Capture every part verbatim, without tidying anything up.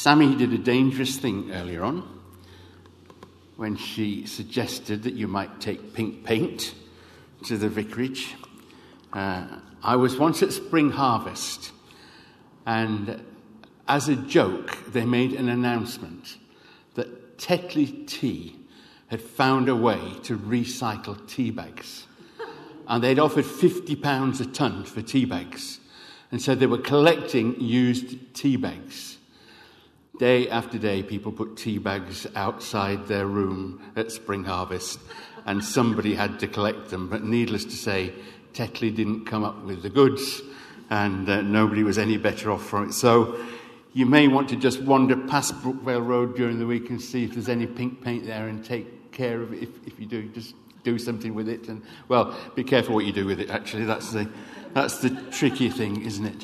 Sammy did a dangerous thing earlier on when she suggested that you might take pink paint to the vicarage. Uh, I was once at Spring Harvest, and as a joke, they made an announcement that Tetley Tea had found a way to recycle tea bags. And they'd offered fifty pounds a tonne for tea bags. And so they were collecting used tea bags. Day after day, people put tea bags outside their room at Spring Harvest, and somebody had to collect them. But needless to say, Tetley didn't come up with the goods, and uh, nobody was any better off for it. So you may want to just wander past Brookvale Road during the week and see if there's any pink paint there and take care of it. If, if you do, just do something with it. And, well, be careful what you do with it, actually. That's the, that's the tricky thing, isn't it?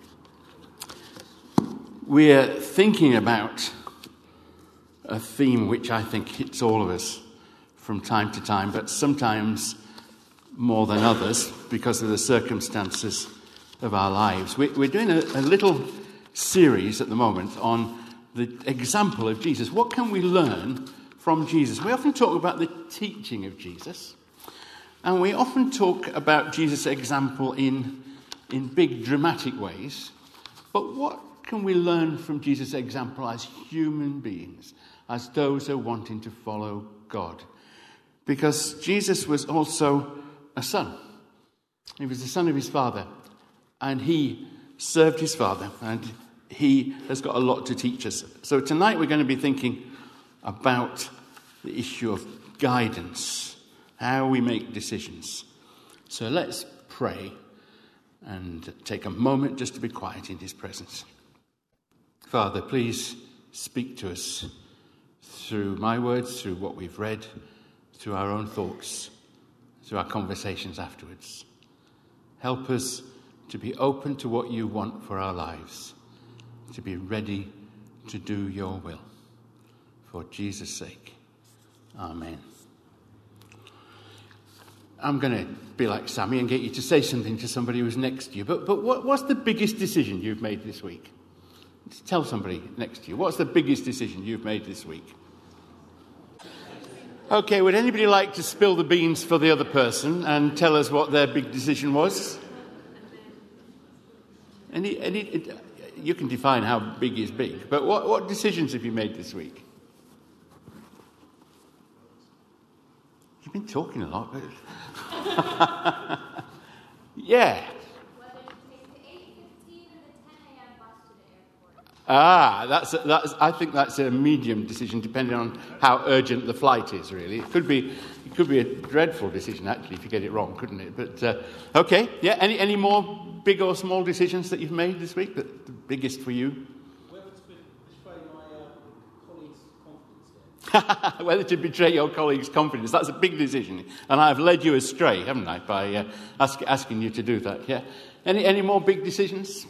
We're thinking about a theme which I think hits all of us from time to time, but sometimes more than others because of the circumstances of our lives. We're doing a, a little series at the moment on the example of Jesus. What can we learn from Jesus? We often talk about the teaching of Jesus, and we often talk about Jesus' example in, in big dramatic ways. But what can we learn from Jesus' example as human beings, as those who are wanting to follow God? Because Jesus was also a son. He was the son of his father, and he served his father, and he has got a lot to teach us. So tonight we're going to be thinking about the issue of guidance, how we make decisions. So let's pray and take a moment just to be quiet in his presence. Father, please speak to us through my words, through what we've read, through our own thoughts, through our conversations afterwards. Help us to be open to what you want for our lives, to be ready to do your will. For Jesus' sake, amen. I'm going to be like Sammy and get you to say something to somebody who's next to you. But, but what, what's the biggest decision you've made this week? Just tell somebody next to you. What's the biggest decision you've made this week? Okay, would anybody like to spill the beans for the other person and tell us what their big decision was? Any, any, you can define how big is big, but what, what decisions have you made this week? You've been talking a lot. But yeah. Ah, that's that's. I think that's a medium decision, depending on how urgent the flight is. Really, it could be it could be a dreadful decision actually if you get it wrong, couldn't it? But uh, okay, yeah. Any any more big or small decisions that you've made this week? That the biggest for you? Whether to betray my uh, colleagues' confidence. Whether to betray your colleagues' confidence. That's a big decision, and I've led you astray, haven't I, by uh, ask, asking you to do that? Yeah. Any any more big decisions?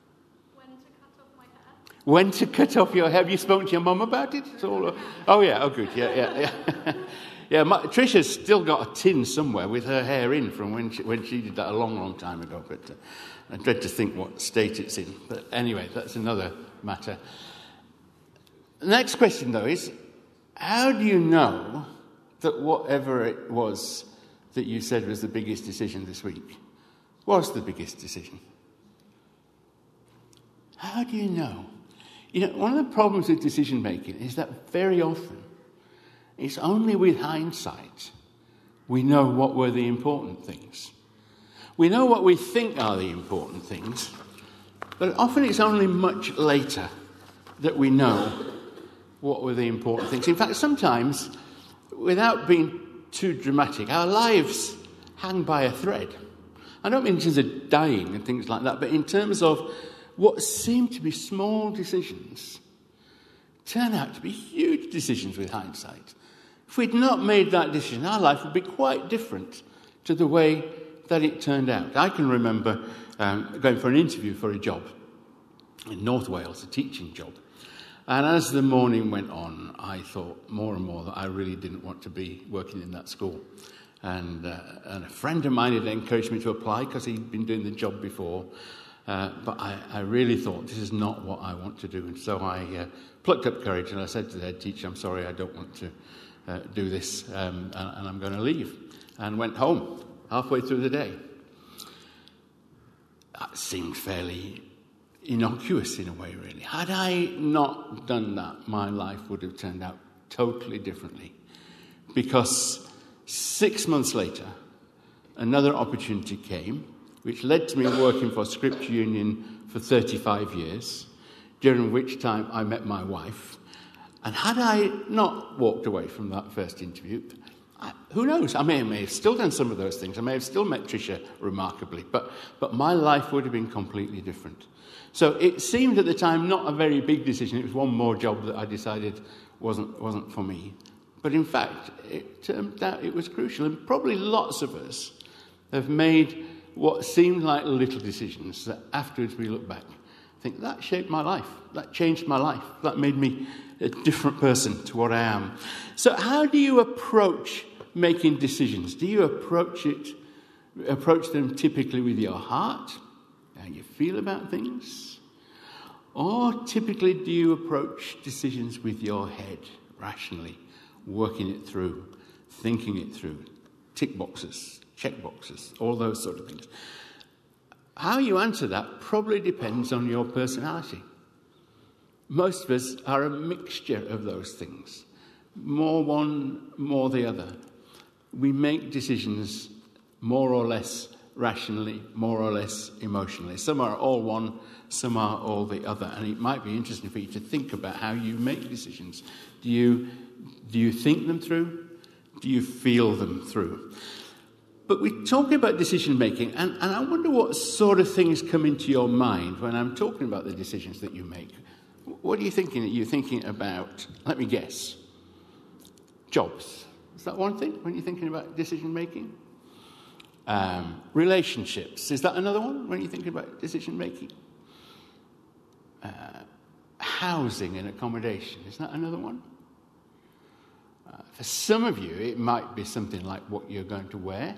When to cut off your hair? Have you spoken to your mum about it? It's all, oh, yeah. Oh, good. Yeah, yeah, yeah. yeah, my, Trisha's still got a tin somewhere with her hair in from when she, when she did that a long, long time ago. But uh, I dread to think what state it's in. But anyway, that's another matter. The next question, though, is how do you know that whatever it was that you said was the biggest decision this week was the biggest decision? How do you know? You know, one of the problems with decision making is that very often it's only with hindsight we know what were the important things. We know what we think are the important things, but often it's only much later that we know what were the important things. In fact, sometimes, without being too dramatic, our lives hang by a thread. I don't mean in terms of dying and things like that, but in terms of what seem to be small decisions turn out to be huge decisions with hindsight. If we'd not made that decision, our life would be quite different to the way that it turned out. I can remember um, going for an interview for a job in North Wales, a teaching job. And as the morning went on, I thought more and more that I really didn't want to be working in that school. And, uh, and a friend of mine had encouraged me to apply because he'd been doing the job before. Uh, but I, I really thought, this is not what I want to do. And so I uh, plucked up courage and I said to the head teacher, I'm sorry, I don't want to uh, do this, um, and, and I'm going to leave. And went home halfway through the day. That seemed fairly innocuous in a way, really. Had I not done that, my life would have turned out totally differently. Because six months later, another opportunity came, which led to me working for Scripture Union for thirty-five years, during which time I met my wife. And had I not walked away from that first interview, I, who knows? I may, may have still done some of those things. I may have still met Tricia remarkably, but, but my life would have been completely different. So it seemed at the time not a very big decision. It was one more job that I decided wasn't, wasn't for me. But in fact, it turned out it was crucial. And probably lots of us have made what seemed like little decisions that afterwards we look back, think that shaped my life, that changed my life, that made me a different person to what I am. So how do you approach making decisions? Do you approach it, approach them typically with your heart, how you feel about things? Or typically do you approach decisions with your head, rationally, working it through, thinking it through, tick boxes, check boxes, all those sort of things? How you answer that probably depends on your personality. Most of us are a mixture of those things. More one, more the other. We make decisions more or less rationally, more or less emotionally. Some are all one, some are all the other. And it might be interesting for you to think about how you make decisions. Do you, do you think them through? Do you feel them through? But we're talking about decision-making, and, and I wonder what sort of things come into your mind when I'm talking about the decisions that you make. What are you thinking? Are you thinking about, let me guess, jobs? Is that one thing when you're thinking about decision-making? Um, relationships. Is that another one when you're thinking about decision-making? Uh, housing and accommodation. Is that another one? Uh, for some of you, it might be something like what you're going to wear.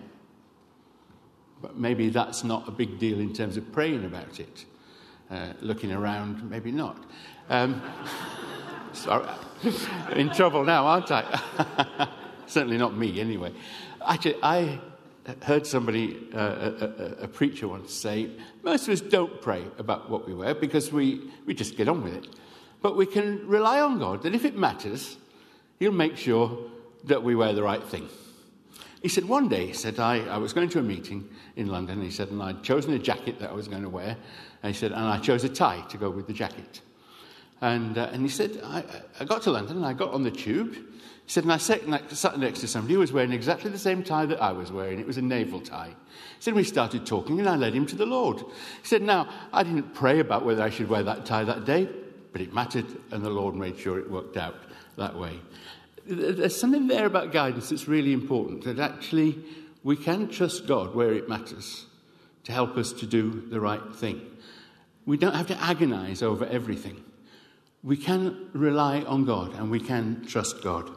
But maybe that's not a big deal in terms of praying about it. Uh, looking around, maybe not. Um, sorry, I'm in trouble now, aren't I? Certainly not me, anyway. Actually, I heard somebody, uh, a, a, a preacher once say, most of us don't pray about what we wear because we, we just get on with it. But we can rely on God that if it matters, He'll make sure that we wear the right thing. He said, one day, he said, I, I was going to a meeting in London, and he said, and I'd chosen a jacket that I was going to wear, and he said, and I chose a tie to go with the jacket. And uh, and he said, I, I got to London, and I got on the tube. He said, and I sat next, sat next to somebody who was wearing exactly the same tie that I was wearing. It was a naval tie. He said, we started talking, and I led him to the Lord. He said, now, I didn't pray about whether I should wear that tie that day, but it mattered, and the Lord made sure it worked out that way. There's something there about guidance that's really important, that actually we can trust God where it matters to help us to do the right thing. We don't have to agonize over everything. We can rely on God and we can trust God.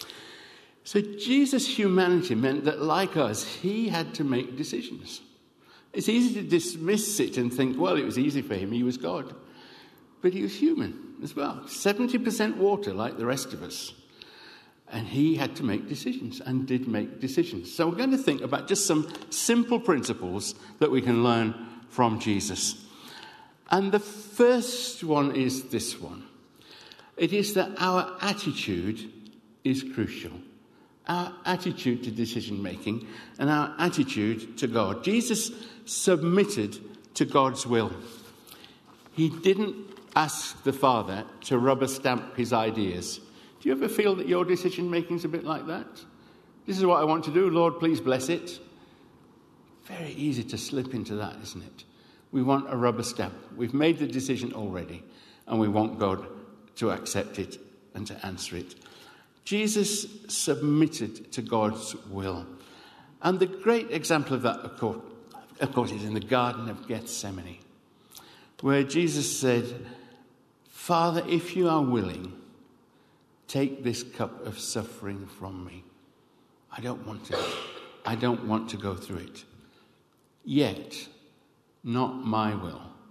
So Jesus' humanity meant that, like us, he had to make decisions. It's easy to dismiss it and think, well, it was easy for him, he was God. But he was human as well, seventy percent water like the rest of us. And he had to make decisions and did make decisions. So we're going to think about just some simple principles that we can learn from Jesus. And the first one is this one. It is that our attitude is crucial. Our attitude to decision-making and our attitude to God. Jesus submitted to God's will. He didn't ask the Father to rubber stamp his ideas. Do you ever feel that your decision-making is a bit like that? This is what I want to do. Lord, please bless it. Very easy to slip into that, isn't it? We want a rubber stamp. We've made the decision already, and we want God to accept it and to answer it. Jesus submitted to God's will. And the great example of that, of course, of course, is in the Garden of Gethsemane, where Jesus said, Father, if you are willing, take this cup of suffering from me. I don't want to. I don't want to go through it. Yet, not my will,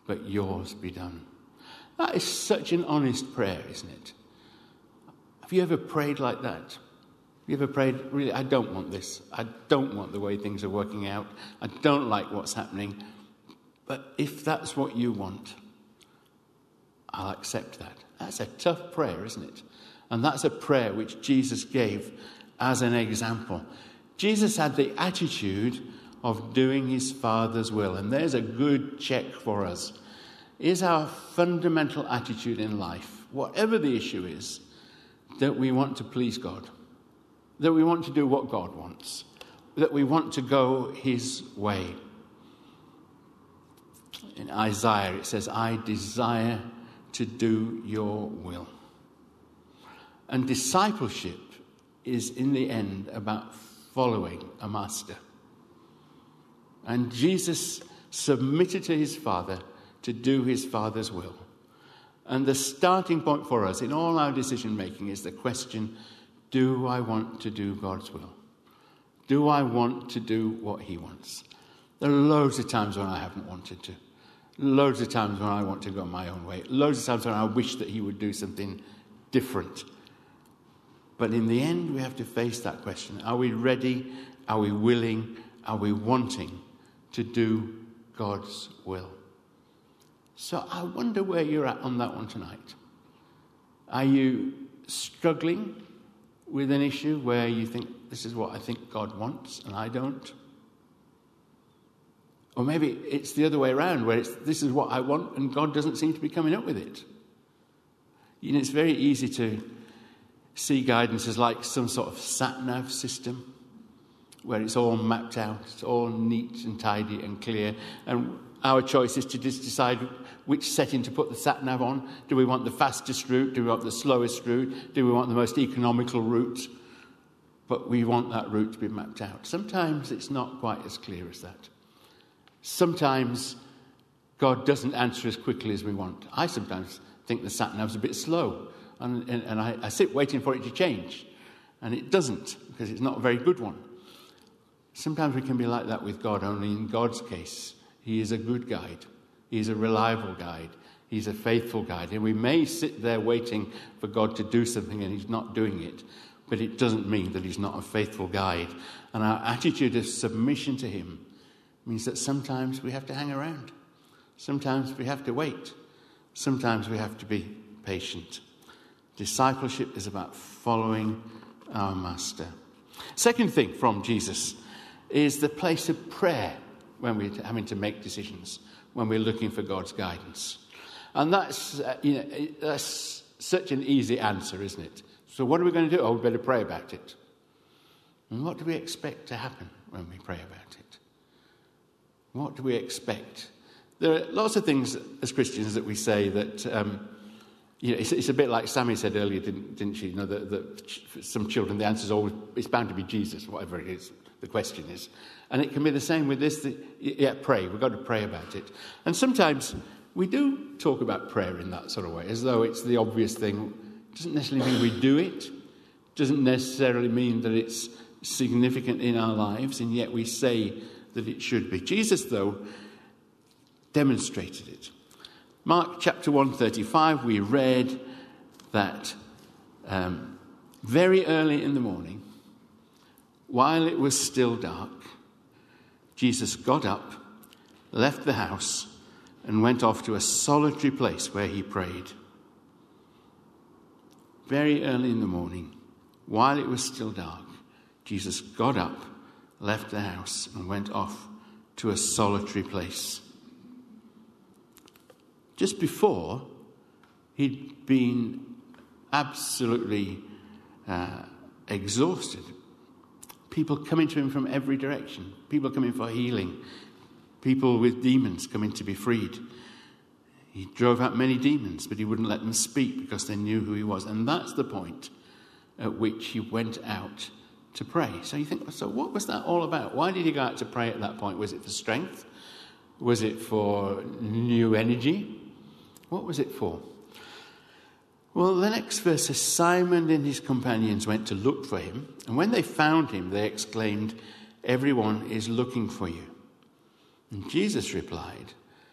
but yours be done. That is such an honest prayer, isn't it? Have you ever prayed like that? Have you ever prayed, really, I don't want this. I don't want the way things are working out. I don't like what's happening. But if that's what you want, I'll accept that. That's a tough prayer, isn't it? And that's a prayer which Jesus gave as an example. Jesus had the attitude of doing his Father's will. And there's a good check for us. Is our fundamental attitude in life, whatever the issue is, that we want to please God, that we want to do what God wants, that we want to go his way. In Isaiah it says, I desire to do your will. And discipleship is in the end about following a master. And Jesus submitted to his Father to do his Father's will. And the starting point for us in all our decision making is the question, do I want to do God's will? Do I want to do what he wants? There are loads of times when I haven't wanted to. Loads of times when I want to go my own way. Loads of times when I wish that he would do something different. But in the end, we have to face that question. Are we ready? Are we willing? Are we wanting to do God's will? So I wonder where you're at on that one tonight. Are you struggling with an issue where you think, this is what I think God wants and I don't? Or maybe it's the other way around, where it's, this is what I want and God doesn't seem to be coming up with it. You know, it's very easy to see guidance as like some sort of sat-nav system, where it's all mapped out, it's all neat and tidy and clear, and our choice is to just decide which setting to put the sat-nav on. Do we want the fastest route? Do we want the slowest route? Do we want the most economical route? But we want that route to be mapped out. Sometimes it's not quite as clear as that. Sometimes God doesn't answer as quickly as we want. I sometimes think the sat-nav's a bit slow, and, and, and I, I sit waiting for it to change, and it doesn't, because it's not a very good one. Sometimes we can be like that with God, only in God's case, he is a good guide. He's a reliable guide. He's a faithful guide. And we may sit there waiting for God to do something and he's not doing it, but it doesn't mean that he's not a faithful guide. And our attitude of submission to him means that sometimes we have to hang around. Sometimes we have to wait. Sometimes we have to be patient. Discipleship is about following our master. Second thing from Jesus is the place of prayer when we're having to make decisions, when we're looking for God's guidance. And that's, uh, you know, that's such an easy answer, isn't it? So what are we going to do? Oh, we better pray about it. And what do we expect to happen when we pray about it? What do we expect? There are lots of things as Christians that we say that, um, you know, it's, it's a bit like Sammy said earlier, didn't, didn't she? You know, that, that some children, the answer is always, it's bound to be Jesus, whatever it is, the question is. And it can be the same with this, that, yeah, pray, we've got to pray about it. And sometimes we do talk about prayer in that sort of way, as though it's the obvious thing. It doesn't necessarily mean we do it. It doesn't necessarily mean that it's significant in our lives, and yet we say that it should be. Jesus, though, demonstrated it. Mark chapter one thirty-five, we read that um, very early in the morning, while it was still dark, Jesus got up, left the house, and went off to a solitary place where he prayed. Very early in the morning, while it was still dark, Jesus got up, left the house, and went off to a solitary place. Just before, he'd been absolutely uh, exhausted. People coming to him from every direction. People coming for healing. People with demons coming to be freed. He drove out many demons, but he wouldn't let them speak because they knew who he was. And that's the point at which he went out to pray. So you think, so what was that all about? Why did he go out to pray at that point? Was it for strength? Was it for new energy? What was it for? Well, the next verse says, Simon and his companions went to look for him, and when they found him, they exclaimed, everyone is looking for you. And Jesus replied,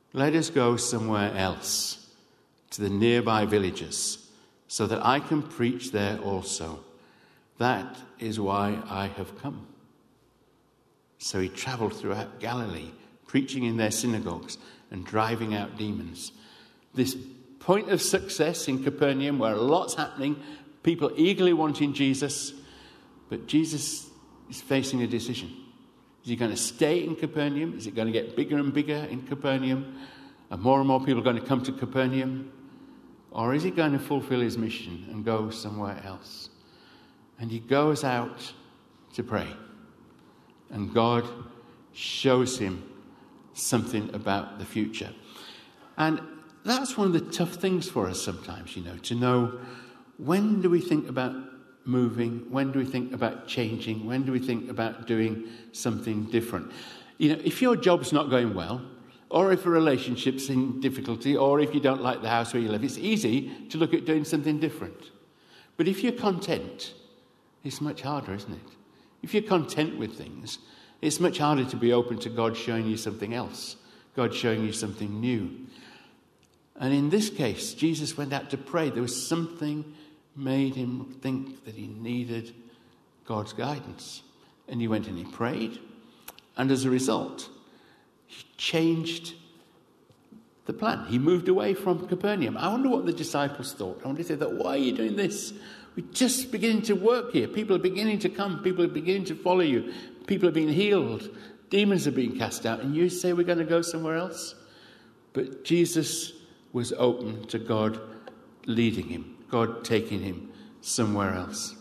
Let us go somewhere else, to the nearby villages, so that I can preach there also. That is why I have come." So he travelled throughout Galilee, preaching in their synagogues and driving out demons. This point of success in Capernaum, where a lot's happening, people eagerly wanting Jesus, but Jesus is facing a decision. Is he going to stay in Capernaum? Is it going to get bigger and bigger in Capernaum? And more and more people are going to come to Capernaum? Or is he going to fulfill his mission and go somewhere else? And he goes out to pray. And God shows him something about the future. And that's one of the tough things for us sometimes, you know, to know, when do we think about moving? When do we think about changing? When do we think about doing something different? You know, if your job's not going well, or if a relationship's in difficulty, or if you don't like the house where you live, it's easy to look at doing something different. But if you're content, it's much harder, isn't it? If you're content with things, it's much harder to be open to God showing you something else, God showing you something new. And in this case, Jesus went out to pray. There was something made him think that he needed God's guidance. And he went and he prayed. And as a result, he changed the plan. He moved away from Capernaum. I wonder what the disciples thought. I wonder if they thought, why are you doing this? We're just beginning to work here. People are beginning to come. People are beginning to follow you. People are being healed. Demons are being cast out. And you say we're going to go somewhere else? But Jesus was open to God leading him, God taking him somewhere else.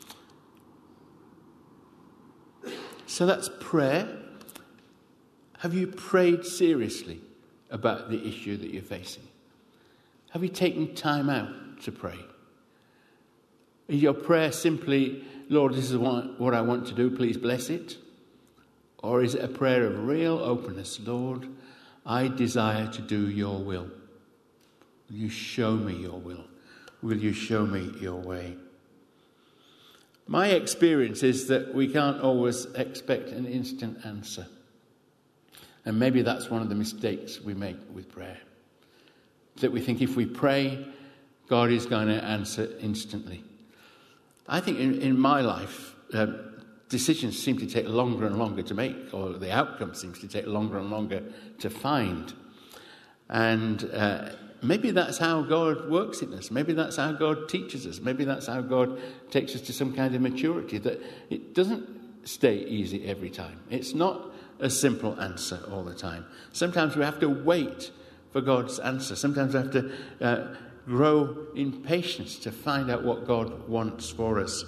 So that's prayer. Have you prayed seriously about the issue that you're facing? Have you taken time out to pray? Is your prayer simply, Lord, this is what I want to do, please bless it? Or is it a prayer of real openness? Lord, I desire to do your will. Will you show me your will? Will you show me your way? My experience is that we can't always expect an instant answer. And maybe that's one of the mistakes we make with prayer. That we think if we pray, God is going to answer instantly. I think in, in my life, uh, decisions seem to take longer and longer to make, or the outcome seems to take longer and longer to find. And uh, maybe that's how God works in us. Maybe that's how God teaches us. Maybe that's how God takes us to some kind of maturity, that it doesn't stay easy every time. It's not a simple answer all the time. Sometimes we have to wait for God's answer. Sometimes we have to uh, grow in patience to find out what God wants for us.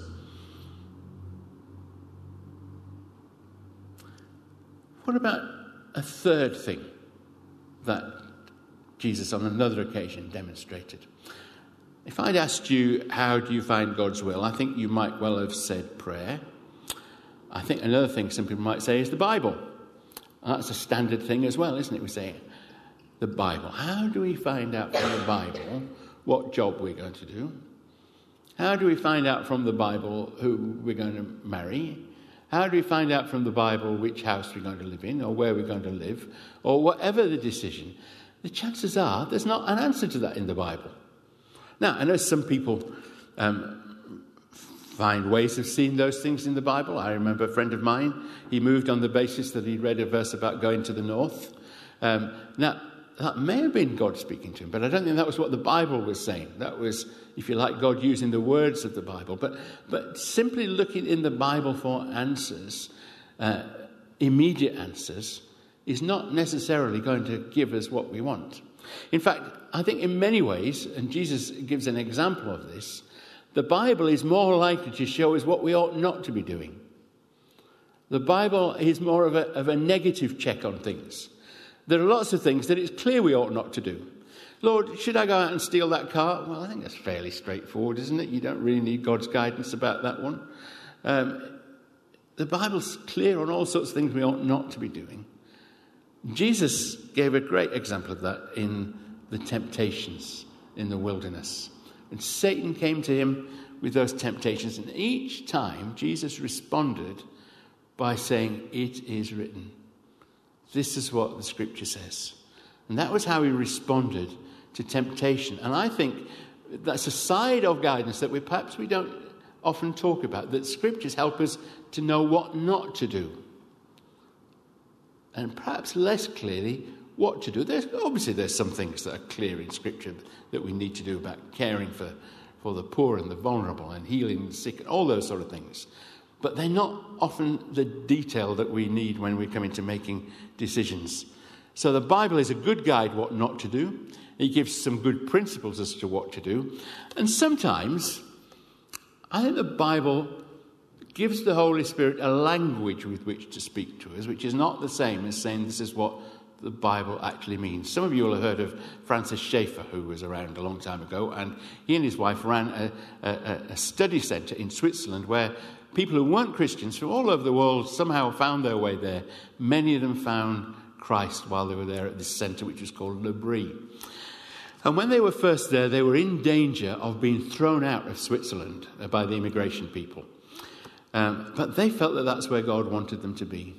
What about a third thing that Jesus on another occasion demonstrated? If I'd asked you, how do you find God's will? I think you might well have said prayer. I think another thing some people might say is the Bible. And that's a standard thing as well, isn't it? We say the Bible. How do we find out from the Bible what job we're going to do? How do we find out from the Bible who we're going to marry? How do we find out from the Bible which house we're going to live in, or where we're going to live, or whatever the decision? The chances are there's not an answer to that in the Bible. Now, I know some people um, find ways of seeing those things in the Bible. I remember a friend of mine, he moved on the basis that he'd read a verse about going to the north. Um, now, that may have been God speaking to him, but I don't think that was what the Bible was saying. That was, if you like, God using the words of the Bible. But but simply looking in the Bible for answers, uh, immediate answers, is not necessarily going to give us what we want. In fact, I think in many ways, and Jesus gives an example of this, the Bible is more likely to show us what we ought not to be doing. The Bible is more of a, of a negative check on things. There are lots of things that it's clear we ought not to do. Lord, should I go out and steal that car? Well, I think that's fairly straightforward, isn't it? You don't really need God's guidance about that one. Um, the Bible's clear on all sorts of things we ought not to be doing. Jesus gave a great example of that in the temptations in the wilderness. And Satan came to him with those temptations, and each time Jesus responded by saying, "It is written." This is what the scripture says. And that was how he responded to temptation. And I think that's a side of guidance that we perhaps we don't often talk about, that scriptures help us to know what not to do. And perhaps less clearly what to do. There's, obviously there's some things that are clear in scripture that we need to do about caring for, for the poor and the vulnerable and healing the sick and all those sort of things. But they're not often the detail that we need when we come into making decisions. So the Bible is a good guide what not to do. It gives some good principles as to what to do. And sometimes I think the Bible gives the Holy Spirit a language with which to speak to us, which is not the same as saying this is what the Bible actually means. Some of you will have heard of Francis Schaeffer, who was around a long time ago, and he and his wife ran a, a, a study centre in Switzerland where people who weren't Christians from all over the world somehow found their way there. Many of them found Christ while they were there at this centre, which was called Le Brie. And when they were first there, they were in danger of being thrown out of Switzerland by the immigration people. Um, but they felt that that's where God wanted them to be.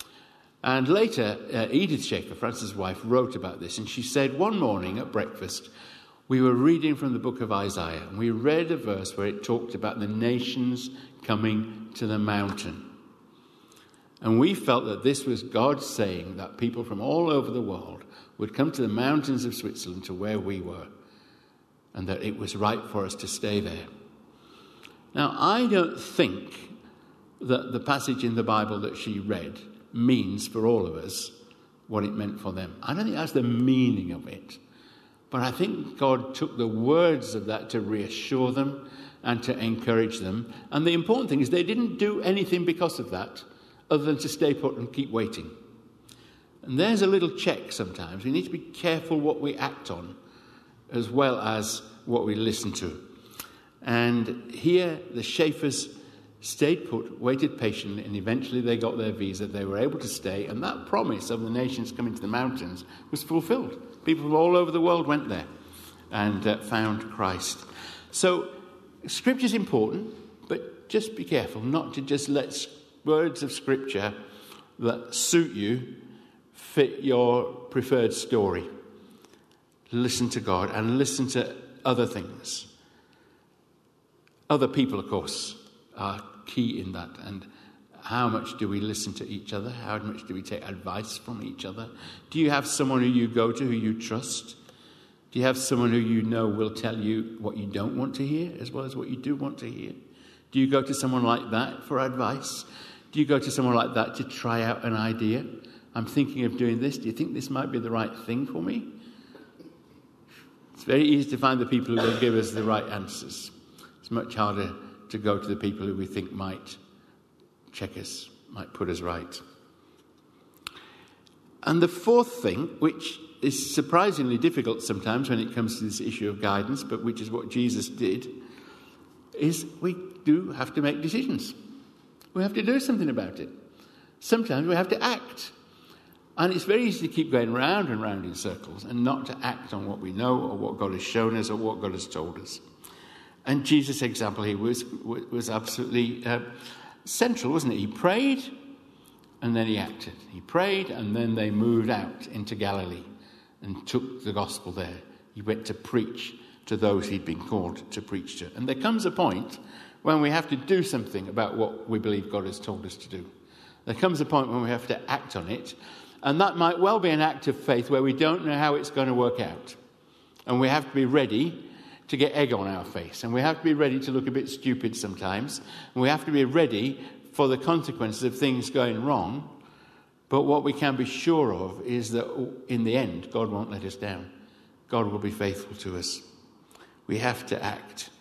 And later, uh, Edith Schaeffer, Francis' wife, wrote about this. And she said, one morning at breakfast, we were reading from the book of Isaiah. And we read a verse where it talked about the nations coming to the mountain. And we felt that this was God saying that people from all over the world would come to the mountains of Switzerland, to where we were, and that it was right for us to stay there. Now, I don't think that the passage in the Bible that she read means for all of us what it meant for them. I don't think that's the meaning of it. But I think God took the words of that to reassure them and to encourage them. And the important thing is they didn't do anything because of that other than to stay put and keep waiting. And there's a little check sometimes. We need to be careful what we act on as well as what we listen to. And here the Schaeffers stayed put, waited patiently, and eventually they got their visa. They were able to stay, and that promise of the nations coming to the mountains was fulfilled. People from all over the world went there and uh, found Christ. So Scripture is important, but just be careful not to just let words of Scripture that suit you fit your preferred story. Listen to God and listen to other things. Other people, of course, are key in that. And how much do we listen to each other? How much do we take advice from each other? Do you have someone who you go to who you trust? Do you have someone who you know will tell you what you don't want to hear as well as what you do want to hear? Do you go to someone like that for advice? Do you go to someone like that to try out an idea? I'm thinking of doing this. Do you think this might be the right thing for me? It's very easy to find the people who will give us the right answers. It's much harder to go to the people who we think might check us, might put us right. And the fourth thing, which is surprisingly difficult sometimes when it comes to this issue of guidance, but which is what Jesus did, is we do have to make decisions. We have to do something about it. Sometimes we have to act. And it's very easy to keep going round and round in circles and not to act on what we know or what God has shown us or what God has told us. And Jesus' example here was, was absolutely uh, central, wasn't it? He prayed and then he acted. He prayed and then they moved out into Galilee and took the gospel there. He went to preach to those he'd been called to preach to. And there comes a point when we have to do something about what we believe God has told us to do. There comes a point when we have to act on it. And that might well be an act of faith where we don't know how it's going to work out. And we have to be ready to get egg on our face. And we have to be ready to look a bit stupid sometimes. And we have to be ready for the consequences of things going wrong. But what we can be sure of is that in the end, God won't let us down. God will be faithful to us. We have to act.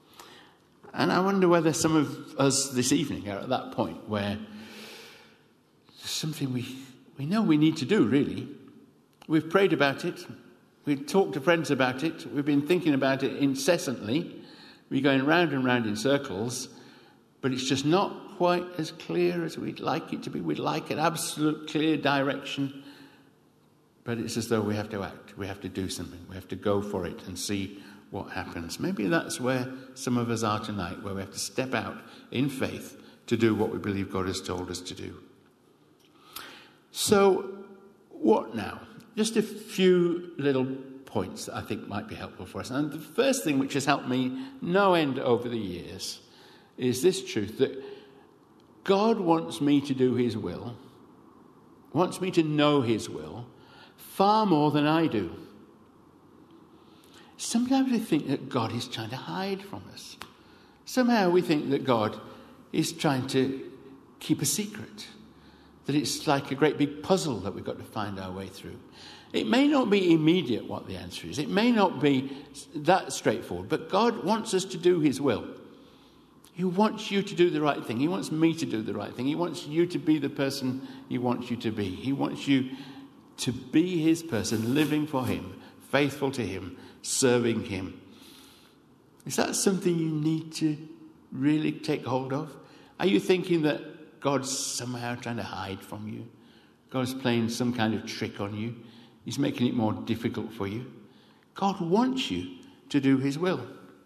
And I wonder whether some of us this evening are at that point where there's something we, we know we need to do, really. We've prayed about it. We've talked to friends about it. We've been thinking about it incessantly. We're going round and round in circles. But it's just not quite as clear as we'd like it to be. We'd like an absolute clear direction. But it's as though we have to act. We have to do something. We have to go for it and see what happens. Maybe that's where some of us are tonight, where we have to step out in faith to do what we believe God has told us to do. So, what now? just a few little points that I think might be helpful for us. And the first thing which has helped me no end over the years is this truth that God wants me to do his will, wants me to know his will, far more than I do. Sometimes we think that God is trying to hide from us. Somehow we think that God is trying to keep a secret, that it's like a great big puzzle that we've got to find our way through. It may not be immediate what the answer is. It may not be that straightforward, but God wants us to do his will. He wants you to do the right thing. He wants me to do the right thing. He wants you to be the person he wants you to be. He wants you to be his person, living for him, faithful to him, serving him. Is that something you need to really take hold of? Are you thinking that God's somehow trying to hide from you? God's playing some kind of trick on you? He's making it more difficult for you? God wants you to do his will.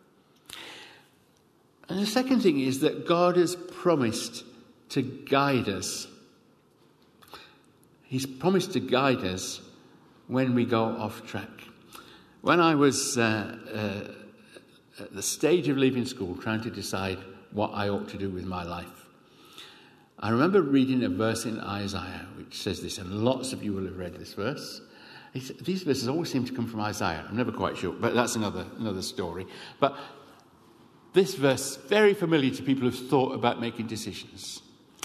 And the second thing is that God has promised to guide us. He's promised to guide us when we go off track. When I was uh, uh, at the stage of leaving school, trying to decide what I ought to do with my life, I remember reading a verse in Isaiah which says this, and lots of you will have read this verse. It's, these verses always seem to come from Isaiah. I'm never quite sure, but that's another another story. But this verse, very familiar to people who've thought about making decisions.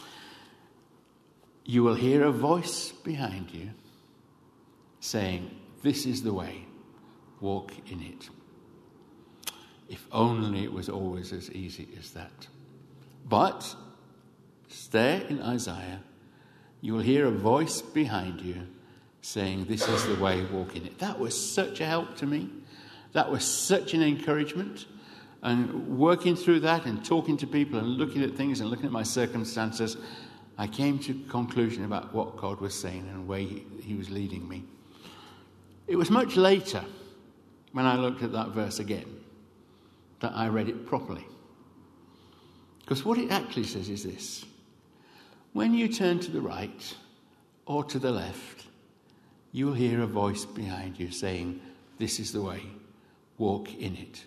You will hear a voice behind you saying, "This is the way, walk in it." If only it was always as easy as that. But there in Isaiah, you will hear a voice behind you saying, "This is the way, walk in it." That was such a help to me. That was such an encouragement. And working through that and talking to people and looking at things and looking at my circumstances, I came to a conclusion about what God was saying and the way he, he was leading me. It was much later, when I looked at that verse again, that I read it properly. Because what it actually says is this: when you turn to the right or to the left, you will hear a voice behind you saying, "This is the way, walk in it."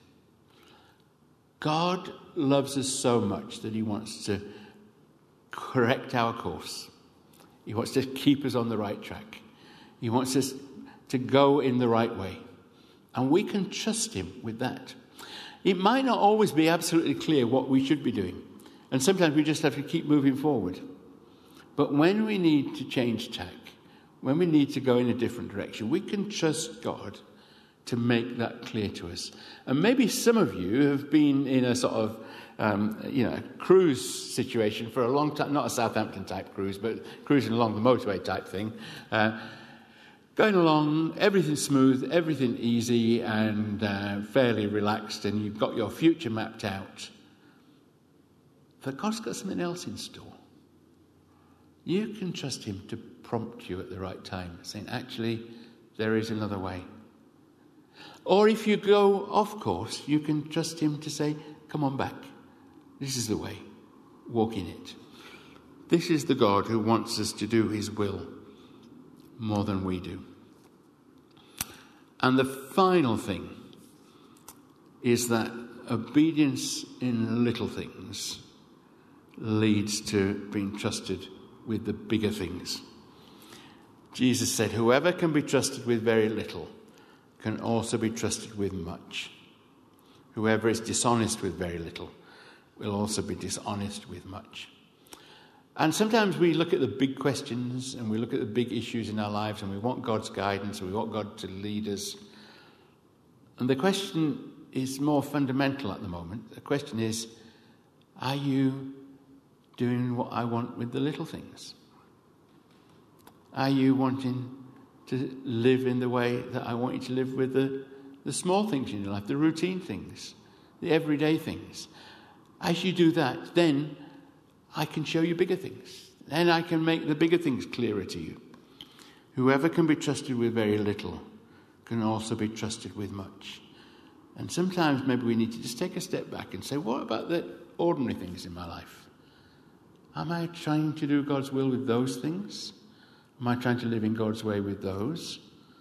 God loves us so much that he wants to correct our course. He wants to keep us on the right track. He wants us to go in the right way. And we can trust him with that. It might not always be absolutely clear what we should be doing. And sometimes we just have to keep moving forward. But when we need to change tack, when we need to go in a different direction, we can trust God to make that clear to us. And maybe some of you have been in a sort of, um, you know, cruise situation for a long time, not a Southampton type cruise, but cruising along the motorway type thing. Uh, going along, everything smooth, everything easy and uh, fairly relaxed, and you've got your future mapped out. But God's got something else in store. You can trust him to prompt you at the right time, saying, actually, there is another way. Or if you go off course, you can trust him to say, come on back. This is the way. Walk in it. This is the God who wants us to do his will more than we do. And the final thing is that obedience in little things leads to being trusted with the bigger things. Jesus said, whoever can be trusted with very little can also be trusted with much. Whoever is dishonest with very little will also be dishonest with much. And sometimes we look at the big questions and we look at the big issues in our lives and we want God's guidance and we want God to lead us. And the question is more fundamental at the moment. The question is, are you doing what I want with the little things? Are you wanting to live in the way that I want you to live with the, the small things in your life, the routine things, the everyday things? As you do that, then I can show you bigger things. Then I can make the bigger things clearer to you. Whoever can be trusted with very little can also be trusted with much. And sometimes maybe we need to just take a step back and say, what about the ordinary things in my life? Am I trying to do God's will with those things? Am I trying to live in God's way with those?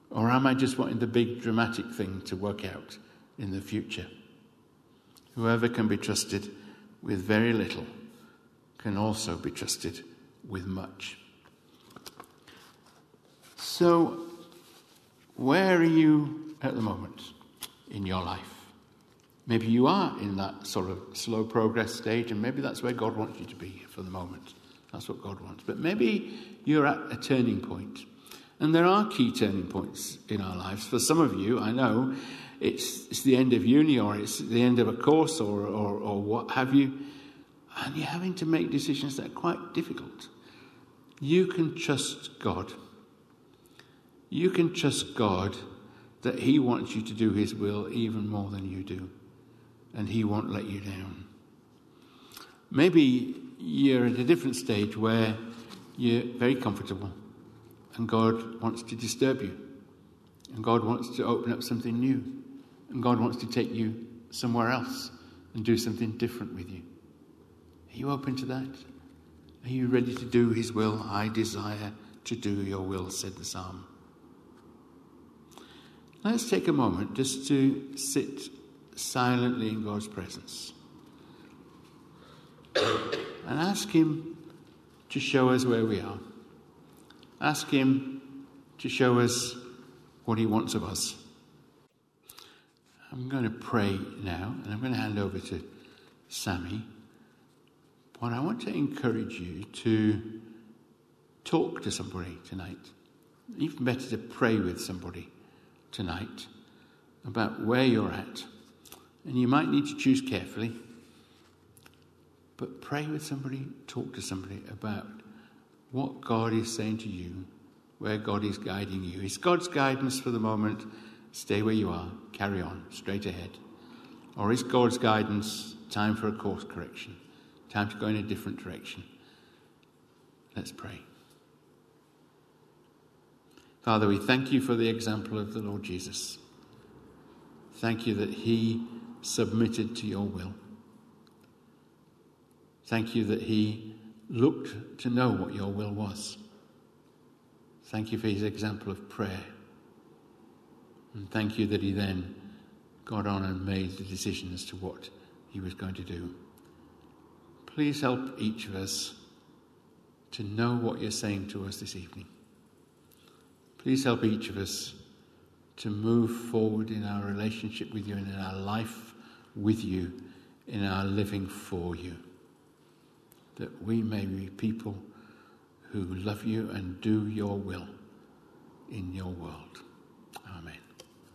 Or am I just wanting the big dramatic thing to work out in the future? Whoever can be trusted with very little can also be trusted with much. So, where are you at the moment in your life? Maybe you are in that sort of slow progress stage, and maybe that's where God wants you to be for the moment. That's what God wants. But maybe you're at a turning point. And there are key turning points in our lives. For some of you, I know, it's, it's the end of uni, or it's the end of a course, or, or, or what have you. And you're having to make decisions that are quite difficult. You can trust God. You can trust God that he wants you to do his will even more than you do. And he won't let you down. Maybe you're at a different stage where you're very comfortable and God wants to disturb you. And God wants to open up something new. And God wants to take you somewhere else and do something different with you. Are you open to that? Are you ready to do his will? I desire to do your will, said the psalm. Let's take a moment just to sit silently in God's presence and ask him to show us where we are. Ask him to show us what he wants of us. I'm going to pray now, and I'm going to hand over to Sammy. But I want to encourage you to talk to somebody tonight. Even better to pray with somebody tonight about where you're at. And you might need to choose carefully. But pray with somebody, talk to somebody about what God is saying to you, where God is guiding you. Is God's guidance for the moment, stay where you are, carry on, straight ahead? Or is God's guidance time for a course correction, time to go in a different direction? Let's pray. Father, we thank you for the example of the Lord Jesus. Thank you that he submitted to your will. Thank you that he looked to know what your will was. Thank you for his example of prayer. And thank you that he then got on and made the decision as to what he was going to do. Please help each of us to know what you're saying to us this evening. Please help each of us to move forward in our relationship with you and in our life with you, in our living for you. That we may be people who love you and do your will in your world.